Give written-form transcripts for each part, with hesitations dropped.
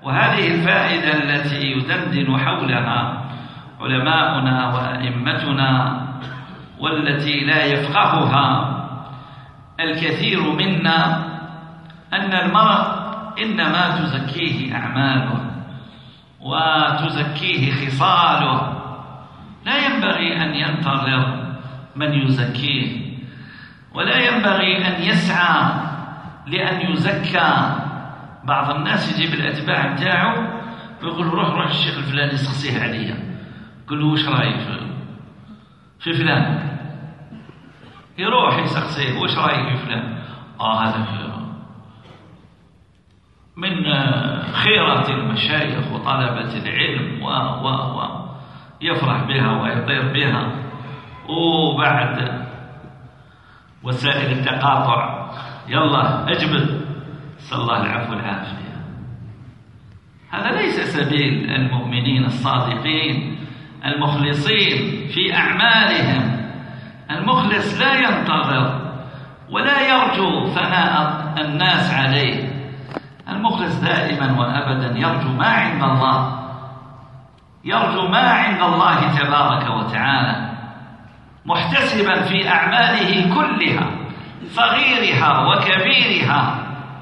وهذه الفائدة التي يدندن حولها علماؤنا وأئمتنا والتي لا يفقهها الكثير منا، أن المرء إنما تزكيه أعماله وتزكيه خصاله، لا ينبغي أن ينتظر من يزكيه، ولا ينبغي أن يسعى لأن يزكى. بعض الناس يجيب الأتباع بتاعه ويقول روح الشيخ الفلاني يسقسيه عليا، يقول له وش رايك في فلان؟ يروح يسقسيه وش رايك في فلان؟ هذا من خيرة المشايخ وطلبة العلم يفرح بها ويطير بها. وبعد وسائل التقاطع يلا اجبد، نسأل الله العفو والعافية. هذا ليس سبيل المؤمنين الصادقين المخلصين في أعمالهم. المخلص لا ينتظر ولا يرجو ثناء الناس عليه. المخلص دائما وأبدا يرجو ما عند الله، يرجو ما عند الله تبارك وتعالى، محتسبا في أعماله كلها، صغيرها وكبيرها،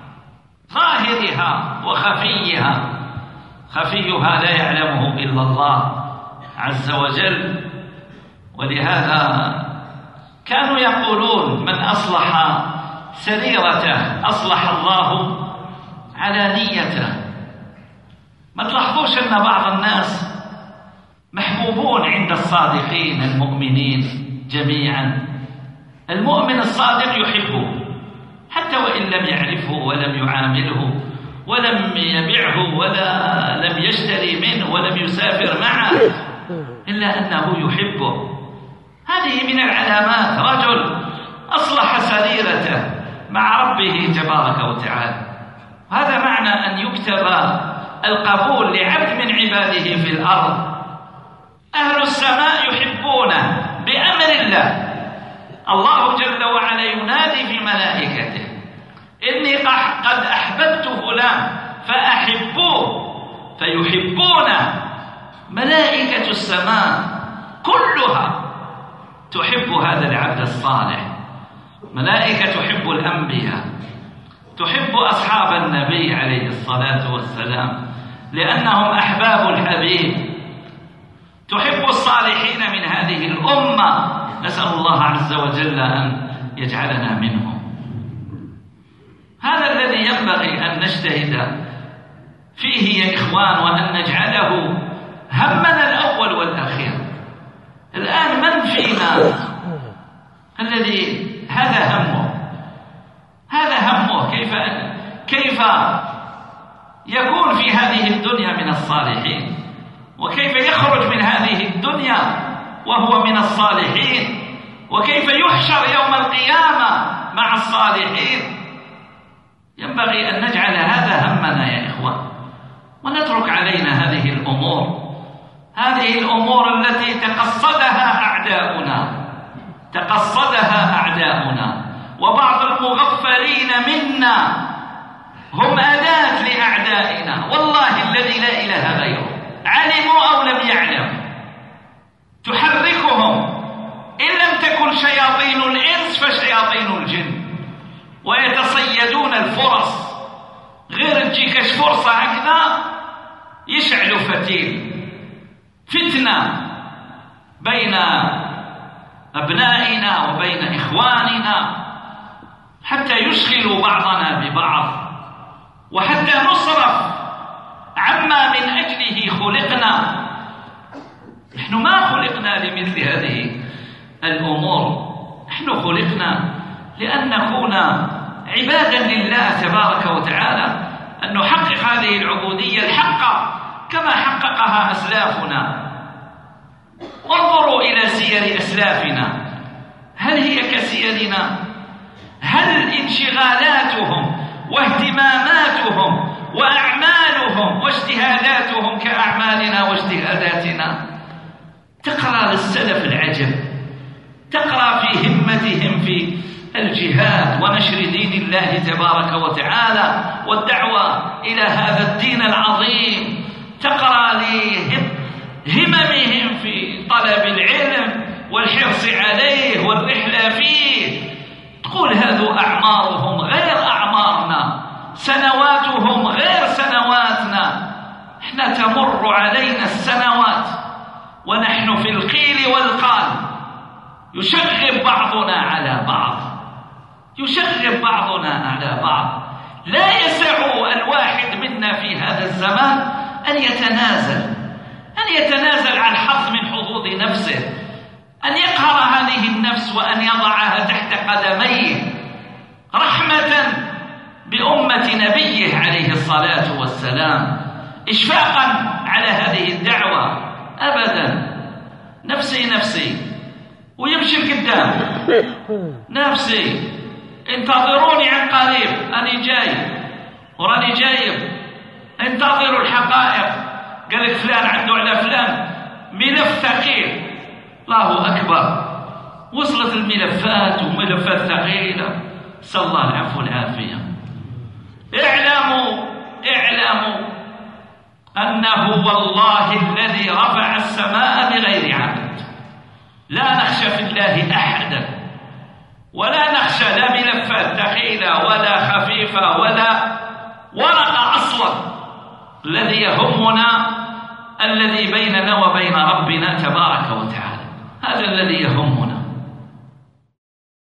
ظاهرها وخفيها. خفيها لا يعلمه إلا الله عز وجل. ولهذا كانوا يقولون من أصلح سريرته أصلح الله علانيته. ما تلاحظوش أن بعض الناس محبوبون عند الصادقين المؤمنين جميعا؟ المؤمن الصادق يحبه حتى وإن لم يعرفه ولم يعامله ولم يبيعه ولا لم يشتري منه ولم يسافر معه، إلا أنه يحبه. هذه من العلامات، رجل أصلح سريرته مع ربه تبارك وتعالى. هذا معنى أن يكتب القبول لعبد من عباده في الأرض. أهل السماء يحبونه بأمر الله. الله جل وعلا ينادي في ملائكته إني قد أحببت فلان فأحبوه فيحبونه. ملائكة السماء كلها تحب هذا العبد الصالح. ملائكة تحب الأنبياء، تحب أصحاب النبي عليه الصلاة والسلام لأنهم أحباب الحبيب، تحب الصالحين من هذه الأمة. نسأل الله عز وجل أن يجعلنا منهم. هذا الذي ينبغي أن نجتهد فيه يا إخوان، وأن نجعله همنا الأول والأخير. الآن من فينا الذي هذا همه كيف يكون في هذه الدنيا من الصالحين، وكيف يخرج من هذه الدنيا وهو من الصالحين، وكيف يحشر يوم القيامة مع الصالحين. ينبغي أن نجعل هذا همنا يا إخوان، ونترك علينا هذه الأمور التي تقصدها أعداؤنا، وبعض المغفلين منا هم أداة لأعدائنا. والله الذي لا إله غيره، علموا أو لم يعلموا، تحركهم إن لم تكن شياطين الإنس فشياطين الجن، ويتصيدون الفرص. غير تجيكش فرصة هكذا يشعلوا فتيل فتنة بين أبنائنا وبين إخواننا، حتى يشغلوا بعضنا ببعض، وحتى نصرف عما من أجله خلقنا. نحن ما خلقنا لمثل هذه الأمور، نحن خلقنا لأن نكون عبادا لله تبارك وتعالى، أن نحقق هذه العبودية الحقة كما حققها أسلافنا. انظروا إلى سير أسلافنا، هل هي كسيرنا؟ هل انشغالاتهم واهتماماتهم وأعمالهم واجتهاداتهم كأعمالنا واجتهاداتنا؟ تقرأ للسلف العجب، تقرأ في همتهم في الجهاد ونشر دين الله تبارك وتعالى والدعوة إلى هذا الدين العظيم احنا تمر علينا السنوات ونحن في القيل والقال، يشغب بعضنا على بعض، يشغب بعضنا على بعض. لا يسع الواحد منا في هذا الزمان أن يتنازل عن حظ من حظوظ نفسه، أن يقهر هذه النفس وأن يضعها تحت قدميه رحمة بأمة نبيه عليه الصلاة والسلام، إشفاقا على هذه الدعوة. أبدا، نفسي نفسي، ويمشي القدام، نفسي انتظروني عن قريب، أنا جاي وراني جايب، انتظروا الحقائق. قال لك فلان عنده على فلان ملف ثقيل، الله أكبر، وصلت الملفات وملفات ثقيلة، نسأل الله العفو والعافية. اعلموا أنه والله الذي رفع السماء بغير عمد، لا نخشى في الله أحدا، ولا نخشى لا ملفات ثقيلة ولا خفيفة ولا ورقة أصلا. الذي يهمنا الذي بيننا وبين ربنا تبارك وتعالى، هذا الذي يهمنا.